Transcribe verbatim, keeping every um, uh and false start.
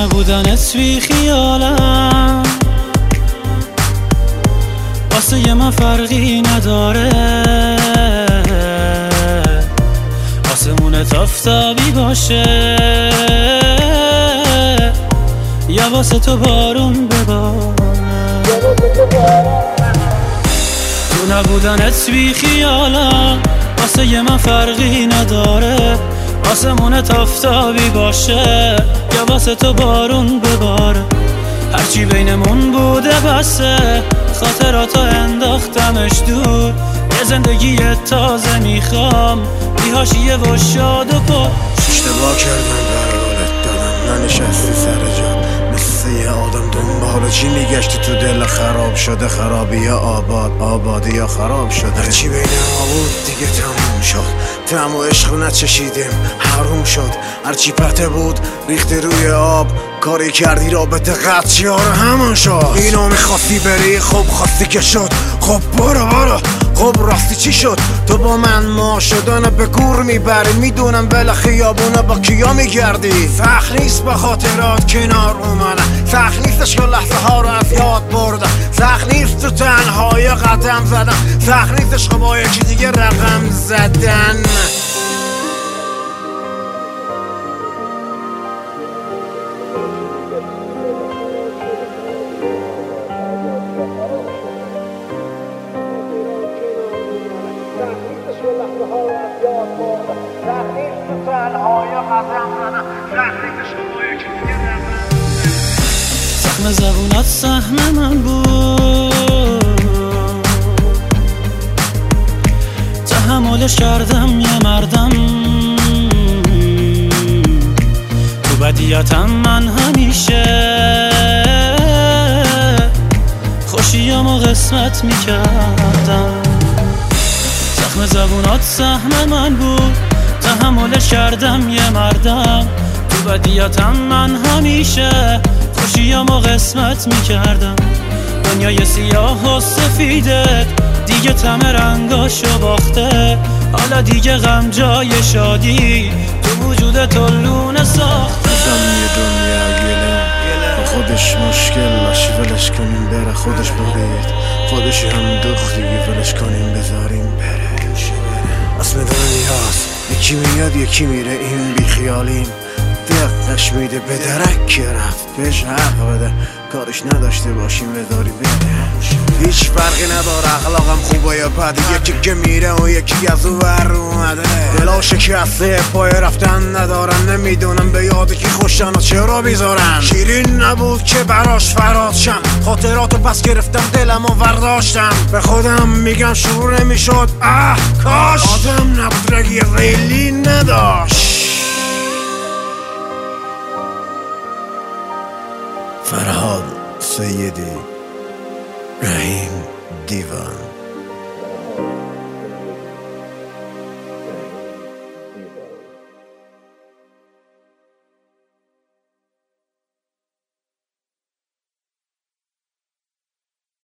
نبودنت بی خیالم، واسه یه من فرقی نداره، آسمونت آفتابی باشه یا واسه تو بارون بباره. تو نبودنت بی خیالم، واسه یه من فرقی نداره، آسمونت آفتابی باشه یا واسه تو بارون بباره. هرچی بینمون بوده بسه، خاطراتو انداختمش دور، یه زندگی تازه میخوام بی حاشیه و شاد و پر. اشتباه کردم قرارت دادم، ننشستی سر جا مثل یه آدم دنبال چی میگشتی تو دل خراب شده، خرابی یا آباد، آبادی یا خراب شده. هرچی بین ما بود دیگه تموم شد، تم و عشق نچشیدیم حروم شد، هرچی پته بود ریختی روی آب، کاری کردی رابطه قطعی ها رو همون شد. اینو میخواستی بری، خب خواستی که شد، خب برو برو، خب راستی چی شد؟ تو با من ما شدن به گور میبری، میدونم بلا خیابونه با کیا میگردی. سخت نیست با خاطرات کنار اومدن، سخت نیستش که لحظه ها رو از یاد بردن، سخت نیست تو تنهایی قدم زدن، سخت نیستش که با یکی دیگه رقم زدن. زخم زبونات سهم من بود، تحملش کردم یه مردم، تو بدیاتم من همیشه خوشیامو قسمت میکردم. زخم زبونات سهم من بود، تحملش کردم یه مردم، تو بدیاتم من همیشه خوشیامو قسمت میکردم. دنیای سیاه و سفیده دیگه تم رنگاشو باخته، حالا دیگه غم جای شادی تو وجود تو لونه ساخته. یه دنیا گله با خودش مشکل باش، ولش کنیم بره، خودش برید خودش هم دخت دیگه، ولش کنیم بذاریم بره. اسم دنیاست یکی میاد یکی میره، این بیخیالیم دقش میده به درک که رفت، بهش حق بده کارش نداشته باشیم بذاری بده. هیچ فرقی نداره اخلاقم خوبه یا بده، یکی که میره و یکی از او بر اومده، دلا شکسته پای رفتن ندارن، نمیدونم به یاد کی خوشن و چرا بیزارن. شیرین نبود که براش فراد شم، خاطراتو پس گرفتم دلم و ورداشتم، به خودم میگم شروع نمیشد اه کاش آدم نبود رگی ریلی نداشت. فرهاد سیدی، رحیم دیوان.